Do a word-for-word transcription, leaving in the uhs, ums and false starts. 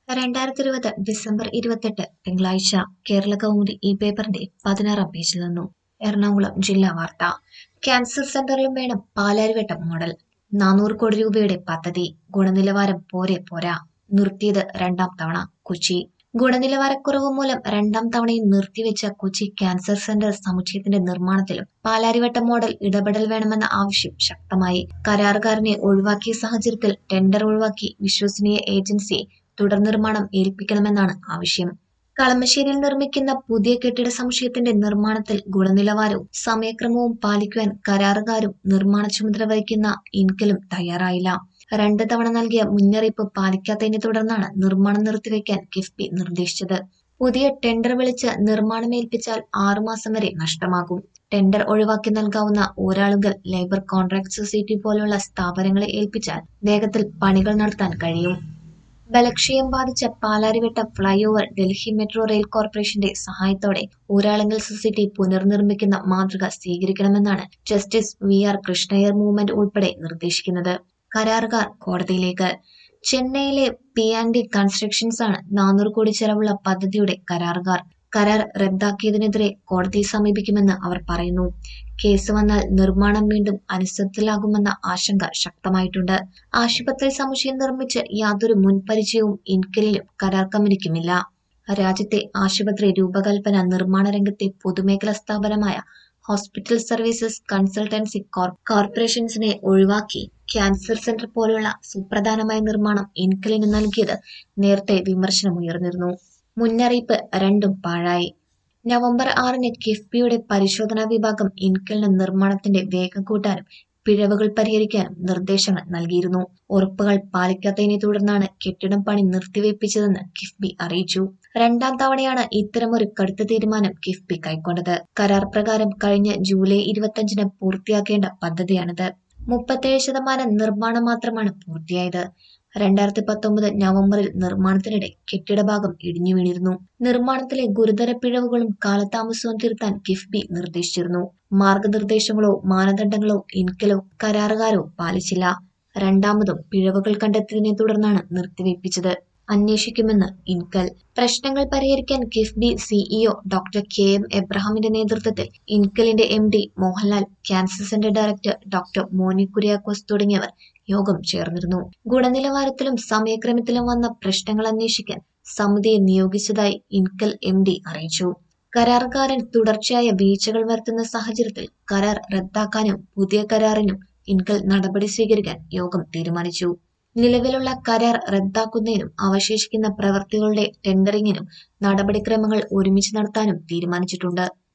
രണ്ടായിരത്തി ഇരുപത് ഡിസംബർ ഇരുപത്തെട്ട് തിങ്കളാഴ്ച കേരള കൗമുദി ഈ പേപ്പറിന്റെ പതിനാറാം പേജിൽ നിന്നു എറണാകുളം ജില്ലാ വാർത്ത. ക്യാൻസർ സെന്ററിലും വേണം പാലാരിവട്ടം മോഡൽ. നാനൂറ് കോടി രൂപയുടെ പദ്ധതി. ഗുണനിലവാരം പോരെ പോരാ. നിർത്തിയത് രണ്ടാം തവണ. കൊച്ചി. ഗുണനിലവാരക്കുറവ് മൂലം രണ്ടാം തവണയും നിർത്തിവെച്ച കൊച്ചി ക്യാൻസർ സെന്റർ സമുച്ചയത്തിന്റെ നിർമ്മാണത്തിലും പാലാരിവട്ടം മോഡൽ ഇടപെടൽ വേണമെന്ന ആവശ്യം ശക്തമായി. കരാറുകാരനെ ഒഴിവാക്കിയ സാഹചര്യത്തിൽ ടെൻഡർ ഒഴിവാക്കി വിശ്വസനീയ ഏജൻസിയെ തുടർ നിർമ്മാണം ഏൽപ്പിക്കണമെന്നാണ് ആവശ്യം. കളമശ്ശേരിയിൽ നിർമ്മിക്കുന്ന പുതിയ കെട്ടിട സമുച്ചയത്തിന്റെ നിർമ്മാണത്തിൽ ഗുണനിലവാരവും സമയക്രമവും പാലിക്കുവാൻ കരാറുകാരും നിർമ്മാണ ചുമതല വഹിക്കുന്ന ഇൻകലും തയ്യാറായില്ല. രണ്ട് തവണ നൽകിയ മുന്നറിയിപ്പ് പാലിക്കാത്തതിനെ തുടർന്നാണ് നിർമ്മാണം നിർത്തിവെക്കാൻ കിഫ്ബി നിർദ്ദേശിച്ചത്. പുതിയ ടെൻഡർ വിളിച്ച് നിർമ്മാണം ഏൽപ്പിച്ചാൽ ആറുമാസം വരെ നഷ്ടമാകും. ടെൻഡർ ഒഴിവാക്കി നൽകാവുന്ന ഊരാളുങ്കൽ ലേബർ കോൺട്രാക്ട് സൊസൈറ്റി പോലുള്ള സ്ഥാപനങ്ങളെ ഏൽപ്പിച്ചാൽ വേഗത്തിൽ പണികൾ നടത്താൻ കഴിയും. ബലക്ഷയം ബാധിച്ച Palarivattom flyover Delhi metro rail കോർപ്പറേഷന്റെ സഹായത്തോടെ ഊരാളുങ്കൽ സൊസൈറ്റി പുനർനിർമ്മിക്കുന്ന മാതൃക സ്വീകരിക്കണമെന്നാണ് justice V R Krishnaiyer movement ഉൾപ്പെടെ നിർദ്ദേശിക്കുന്നത്. കരാറുകാർ കോടതിയിലേക്ക്. ചെന്നൈയിലെ പി ആൻഡ് ഡി കൺസ്ട്രക്ഷൻസ് ആണ് നാനൂറ് കോടി ചെലവുള്ള പദ്ധതിയുടെ കരാറുകാർ. കരാർ റദ്ദാക്കിയതിനെതിരെ കോടതിയെ സമീപിക്കുമെന്ന് അവർ പറയുന്നു. കേസ് വന്നാൽ നിർമ്മാണം വീണ്ടും അനിശ്ചിതത്വത്തിലാകുമെന്ന ആശങ്ക ശക്തമായിട്ടുണ്ട്. ആശുപത്രി സമുച്ചയം നിർമ്മിച്ച് യാതൊരു മുൻപരിചയവും ഇൻകലിലും കരാർ കമ്പനിക്കുമില്ല. രാജ്യത്തെ ആശുപത്രി രൂപകൽപ്പന നിർമ്മാണ രംഗത്തെ പൊതുമേഖലാ സ്ഥാപനമായ ഹോസ്പിറ്റൽ സർവീസസ് കൺസൾട്ടൻസി കോർപ്പറേഷൻസിനെ ഒഴിവാക്കി ക്യാൻസർ സെന്റർ പോലുള്ള സുപ്രധാനമായ നിർമ്മാണം ഇൻകലിന് നൽകിയത് നേരത്തെ വിമർശനമുയർന്നിരുന്നു. മുന്നറിയിപ്പ് രണ്ടും പാഴായി. നവംബർ ആറിന് കിഫ്ബിയുടെ പരിശോധനാ വിഭാഗം ഇൻകലിന് നിർമ്മാണത്തിന്റെ വേഗം കൂട്ടാനും പിഴവുകൾ പരിഹരിക്കാനും നിർദ്ദേശങ്ങൾ നൽകിയിരുന്നു. ഉറപ്പുകൾ പാലിക്കാത്തതിനെ തുടർന്നാണ് കെട്ടിടം പണി നിർത്തിവെപ്പിച്ചതെന്ന് കിഫ്ബി അറിയിച്ചു. രണ്ടാം തവണയാണ് ഇത്തരമൊരു കടുത്ത തീരുമാനം കിഫ്ബി കൈക്കൊണ്ടത്. കരാർ പ്രകാരം കഴിഞ്ഞ ജൂലൈ ഇരുപത്തിയഞ്ചിന് പൂർത്തിയാക്കേണ്ട പദ്ധതിയാണിത്. മുപ്പത്തേഴ് ശതമാനം നിർമ്മാണം മാത്രമാണ് പൂർത്തിയായത്. രണ്ടായിരത്തി പത്തൊമ്പത് നവംബറിൽ നിർമ്മാണത്തിനിടെ കെട്ടിടഭാഗം ഇടിഞ്ഞു വീണിരുന്നു. നിർമ്മാണത്തിലെ ഗുരുതര പിഴവുകളും കാലതാമസവും തിരുത്താൻ കിഫ്ബി നിർദ്ദേശിച്ചിരുന്നു. മാർഗനിർദ്ദേശങ്ങളോ മാനദണ്ഡങ്ങളോ ഇൻകലോ കരാറുകാരോ പാലിച്ചില്ല. രണ്ടാമതും പിഴവുകൾ കണ്ടെത്തിയതിനെ തുടർന്നാണ് നിർത്തിവെപ്പിച്ചത്. അന്വേഷിക്കുമെന്ന് ഇൻകൽ. പ്രശ്നങ്ങൾ പരിഹരിക്കാൻ KIIFB CEO doctor K M എബ്രഹാമിന്റെ നേതൃത്വത്തിൽ ഇൻകലിന്റെ M D Mohanlal, cancer centre director doctor Moni Kuriakose തുടങ്ങിയവർ യോഗം ചേർന്നിരുന്നു. ഗുണനിലവാരത്തിലും സമയക്രമത്തിലും വന്ന പ്രശ്നങ്ങൾ അന്വേഷിക്കാൻ സമിതിയെ നിയോഗിച്ചതായി ഇൻകൽ എം ഡി അറിയിച്ചു. കരാറുകാരൻ തുടർച്ചയായ വീഴ്ചകൾ വരുത്തുന്ന സാഹചര്യത്തിൽ കരാർ റദ്ദാക്കാനും പുതിയ കരാറിനും ഇൻകൽ നടപടി സ്വീകരിക്കാൻ യോഗം തീരുമാനിച്ചു. നിലവിലുള്ള കരാർ റദ്ദാക്കുന്നതിനും അവശേഷിക്കുന്ന പ്രവൃത്തികളുടെ ടെൻഡറിങ്ങിനും നടപടിക്രമങ്ങൾ ഒരുമിച്ച് നടത്താനും തീരുമാനിച്ചിട്ടുണ്ട്.